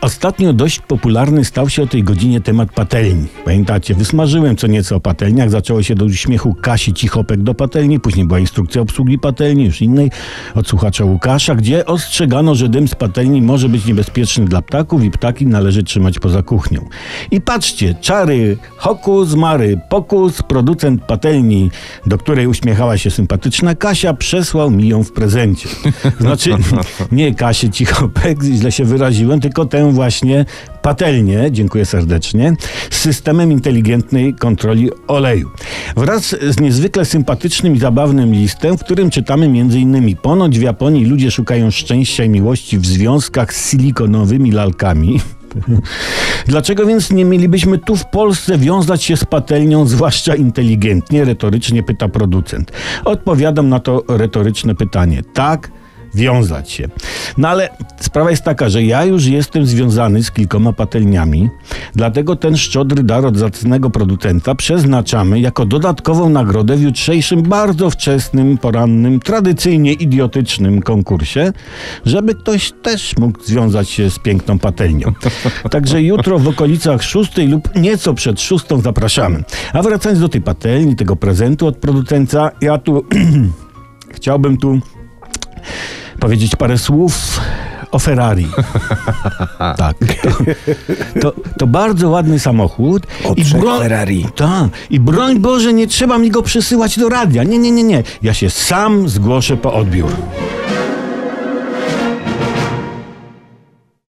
Ostatnio dość popularny stał się o tej godzinie temat patelni. Pamiętacie, wysmażyłem co nieco o patelniach, zaczęło się do uśmiechu Kasi Cichopek do patelni, później była instrukcja obsługi patelni, już innej, od słuchacza Łukasza, gdzie ostrzegano, że dym z patelni może być niebezpieczny dla ptaków i ptaki należy trzymać poza kuchnią. I patrzcie, czary, hokus, mary, pokus, producent patelni, do której uśmiechała się sympatyczna Kasia, przesłał mi ją w prezencie. Znaczy, nie Kasię Cichopek, źle się wyraziłem, tylko tę właśnie patelnię, dziękuję serdecznie, z systemem inteligentnej kontroli oleju. Wraz z niezwykle sympatycznym i zabawnym listem, w którym czytamy m.in. ponoć w Japonii ludzie szukają szczęścia i miłości w związkach z silikonowymi lalkami. Dlaczego więc nie mielibyśmy tu w Polsce wiązać się z patelnią, zwłaszcza inteligentnie, retorycznie pyta producent. Odpowiadam na to retoryczne pytanie. Tak, wiązać się. No ale sprawa jest taka, że ja już jestem związany z kilkoma patelniami, dlatego ten szczodry dar od zacnego producenta przeznaczamy jako dodatkową nagrodę w jutrzejszym bardzo wczesnym, porannym, tradycyjnie idiotycznym konkursie, żeby ktoś też mógł związać się z piękną patelnią. Także jutro w okolicach 6 lub nieco przed 6 zapraszamy. A wracając do tej patelni, tego prezentu od producenta, ja tu chciałbym powiedzieć parę słów o Ferrari. Tak. To bardzo ładny samochód. Ferrari. Tak. I broń Boże, nie trzeba mi go przesyłać do radia. Nie. Ja się sam zgłoszę po odbiór.